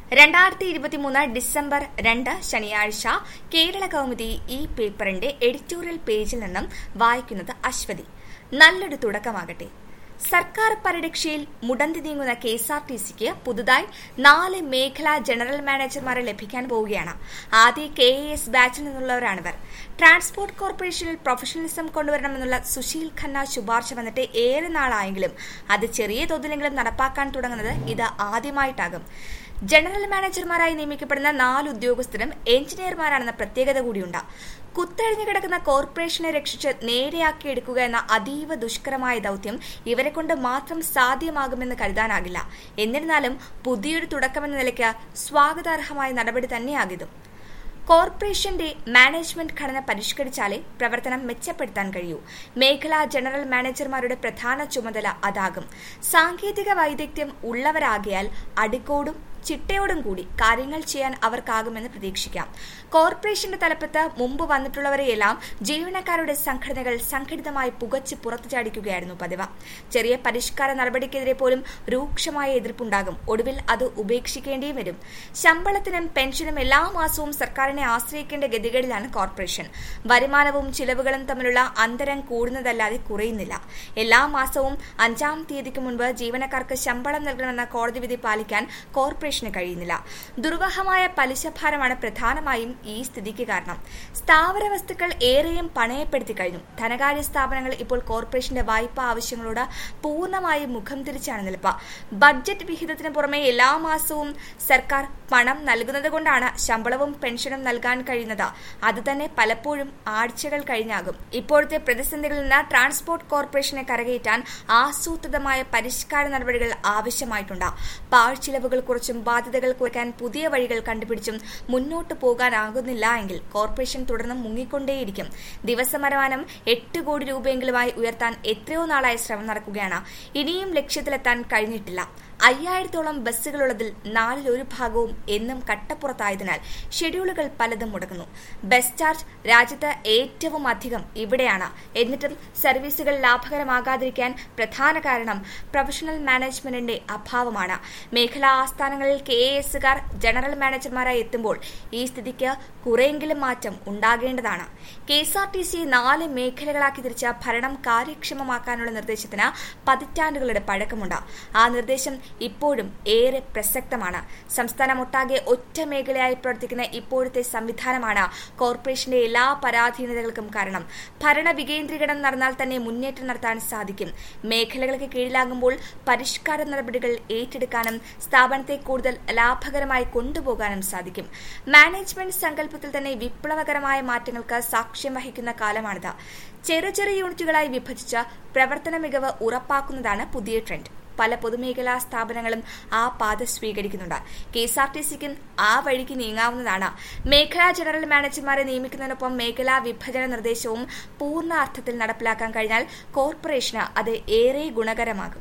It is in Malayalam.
2023 ഡിസംബർ 2 ശനിയാഴ്ച കേരള കൗമുദി ഈ പേപ്പറിന്റെ എഡിറ്റോറിയൽ പേജിൽ നിന്നും വായിക്കുന്നത് അശ്വതി. നല്ലൊരു തുടക്കമാകട്ടെ. സർക്കാർ പരിരക്ഷയിൽ മുടന്തി നീങ്ങുന്ന KSRTCക്ക് പുതുതായി 4 മേഖലാ ജനറൽ മാനേജർമാരെ ലഭിക്കാൻ പോവുകയാണ്. ആദ്യ KAS ബാച്ചിൽ നിന്നുള്ളവരാണിവർ. ട്രാൻസ്പോർട്ട് കോർപ്പറേഷനിൽ പ്രൊഫഷണലിസം കൊണ്ടുവരണമെന്നുള്ള സുശീൽ ഖന്ന ശുപാർശ വന്നിട്ട് ഏറെ നാളായെങ്കിലും അത് ചെറിയ തോതിലെങ്കിലും നടപ്പാക്കാൻ തുടങ്ങുന്നത് ഇത് ആദ്യമായിട്ടാകും. ജനറൽ മാനേജർമാരായി നിയമിക്കപ്പെടുന്ന 4 ഉദ്യോഗസ്ഥരും എഞ്ചിനീയർമാരാണെന്ന പ്രത്യേകത കൂടിയുണ്ട്. കുത്തഴിഞ്ഞു കിടക്കുന്ന കോർപ്പറേഷനെ രക്ഷിച്ച് നേരെയാക്കിയെടുക്കുക എന്ന അതീവ ദുഷ്കരമായ ദൌത്യം ഇവരെ കൊണ്ട് മാത്രം സാധ്യമാകുമെന്ന് കരുതാനാകില്ല. എന്നിരുന്നാലും പുതിയൊരു തുടക്കമെന്ന നിലയ്ക്ക് സ്വാഗതാർഹമായ നടപടി തന്നെയാകിതും. കോർപ്പറേഷന്റെ മാനേജ്മെന്റ് ഘടന പരിഷ്കരിച്ചാലേ പ്രവർത്തനം മെച്ചപ്പെടുത്താൻ കഴിയൂ. മേഖലാ ജനറൽ മാനേജർമാരുടെ പ്രധാന ചുമതല അതാകും. സാങ്കേതിക വൈദഗ്ധ്യം ഉള്ളവരാകിയാൽ അടിക്കോടും ചിട്ടയോടും കൂടി കാര്യങ്ങൾ ചെയ്യാൻ അവർക്കാകുമെന്ന് പ്രതീക്ഷിക്കാം. കോർപ്പറേഷന്റെ തലപ്പത്ത് മുമ്പ് വന്നിട്ടുള്ളവരെയെല്ലാം ജീവനക്കാരുടെ സംഘടനകൾ സംഘടിതമായി പുകച്ച് പുറത്തു ചാടിക്കുകയായിരുന്നു പതിവ്. ചെറിയ പരിഷ്കാര നടപടിക്കെതിരെ പോലും രൂക്ഷമായ എതിർപ്പുണ്ടാകും. ഒടുവിൽ അത് ഉപേക്ഷിക്കേണ്ടിയും വരും. ശമ്പളത്തിനും പെൻഷനും എല്ലാ മാസവും സർക്കാരിനെ ആശ്രയിക്കേണ്ട ഗതികേടിലാണ് കോർപ്പറേഷൻ. വരുമാനവും ചിലവുകളും തമ്മിലുള്ള അന്തരം കൂടുന്നതല്ലാതെ കുറയുന്നില്ല. എല്ലാ മാസവും 5-ാം തീയതിക്ക് മുൻപ് ജീവനക്കാർക്ക് ശമ്പളം നൽകണമെന്ന കോടതി വിധി പാലിക്കാൻ കോർപ്പറേഷന് കഴിയുന്നില്ല. ദുർവഹമായ പലിശഭാരമാണ് പ്രധാനമായും ഈ സ്ഥിതിക്ക് കാരണം. സ്ഥാവര വസ്തുക്കൾ ഏറെയും പണയപ്പെടുത്തി കഴിഞ്ഞു. ധനകാര്യ സ്ഥാപനങ്ങൾ ഇപ്പോൾ കോർപ്പറേഷന്റെ വായ്പാ ആവശ്യങ്ങളോട് പൂർണ്ണമായും മുഖം തിരിച്ചാണ് നിൽപ്പ്. ബഡ്ജറ്റ് വിഹിതത്തിന് പുറമെ എല്ലാ മാസവും സർക്കാർ പണം നൽകുന്നത് കൊണ്ടാണ് ശമ്പളവും പെൻഷനും നൽകാൻ കഴിയുന്നത്. അതുതന്നെ പലപ്പോഴും ആഴ്ചകൾ കഴിഞ്ഞാകും. ഇപ്പോഴത്തെ പ്രതിസന്ധികളിൽ നിന്ന് ട്രാൻസ്പോർട്ട് കോർപ്പറേഷനെ കരകയറ്റാൻ ആസൂത്രിതമായ പരിഷ്കാര നടപടികൾ ആവശ്യമായിട്ടുണ്ട്. പാഴ്ചിലവുകൾ കുറച്ചും ബാധ്യതകൾ കുറയ്ക്കാൻ പുതിയ വഴികൾ കണ്ടുപിടിച്ചും മുന്നോട്ട് പോകാനാകുന്നില്ല എങ്കിൽ കോർപ്പറേഷൻ തുടർന്ന് മുങ്ങിക്കൊണ്ടേയിരിക്കും. ദിവസവരുമാനം 8 കോടി രൂപയെങ്കിലുമായി ഉയർത്താൻ എത്രയോ നാളായി ശ്രമം നടക്കുകയാണ്. ഇനിയും ലക്ഷ്യത്തിലെത്താൻ കഴിഞ്ഞിട്ടില്ല. 5000-ഓളം ബസ്സുകളുള്ളതിൽ 1/4 ഭാഗവും എന്നും കട്ടപ്പുറത്തായതിനാൽ ഷെഡ്യൂളുകൾ പലതും മുടങ്ങുന്നു. ബസ് ചാർജ് രാജ്യത്ത് ഏറ്റവും അധികം ഇവിടെയാണ്. എന്നിട്ടും സർവീസുകൾ ലാഭകരമാകാതിരിക്കാൻ പ്രധാന കാരണം പ്രൊഫഷണൽ മാനേജ്മെന്റിന്റെ അഭാവമാണ്. മേഖലാ ആസ്ഥാനങ്ങളിൽ KASകാർ ജനറൽ മാനേജർമാരായി എത്തുമ്പോൾ ഈ സ്ഥിതിക്ക് കുറെയെങ്കിലും മാറ്റം ഉണ്ടാകേണ്ടതാണ്. KSRTCയെ 4 മേഖലകളാക്കി തിരിച്ച് ഭരണം കാര്യക്ഷമമാക്കാനുള്ള നിർദ്ദേശത്തിന് പതിറ്റാണ്ടുകളുടെ പഴക്കമുണ്ട്. ആ നിർദ്ദേശം ഇപ്പോഴും ഏറെ പ്രസക്തമാണ്. സംസ്ഥാനമൊട്ടാകെ ഒറ്റ മേഖലയായി പ്രവർത്തിക്കുന്ന ഇപ്പോഴത്തെ സംവിധാനമാണ് കോർപ്പറേഷന്റെ എല്ലാ പരാധീനതകൾക്കും കാരണം. ഭരണ വികേന്ദ്രീകരണം നടന്നാൽ തന്നെ മുന്നേറ്റം നടത്താൻ സാധിക്കും. മേഖലകൾക്ക് കീഴിലാകുമ്പോൾ പരിഷ്കാര നടപടികൾ ഏറ്റെടുക്കാനും സ്ഥാപനത്തെ കൂടുതൽ ലാഭകരമായി കൊണ്ടുപോകാനും സാധിക്കും. മാനേജ്മെന്റ് സങ്കല്പത്തിൽ തന്നെ വിപ്ലവകരമായ മാറ്റങ്ങൾക്ക് സാക്ഷ്യം വഹിക്കുന്ന കാലമാണിത്. ചെറിയ യൂണിറ്റുകളായി വിഭജിച്ച് പ്രവർത്തന മികവ് ഉറപ്പാക്കുന്നതാണ് പുതിയ ട്രെൻഡ്. പല പൊതുമേഖലാ സ്ഥാപനങ്ങളും ആ പാത സ്വീകരിക്കുന്നുണ്ട്. KSRTCക്കും ആ വഴിക്ക് നീങ്ങാവുന്നതാണ്. മേഖലാ ജനറൽ മാനേജർമാരെ നിയമിക്കുന്നതിനൊപ്പം മേഖലാ വിഭജന നിർദ്ദേശവും പൂർണ്ണ അർത്ഥത്തിൽ നടപ്പിലാക്കാൻ കഴിഞ്ഞാൽ കോർപ്പറേഷന് അത് ഏറെ ഗുണകരമാകും.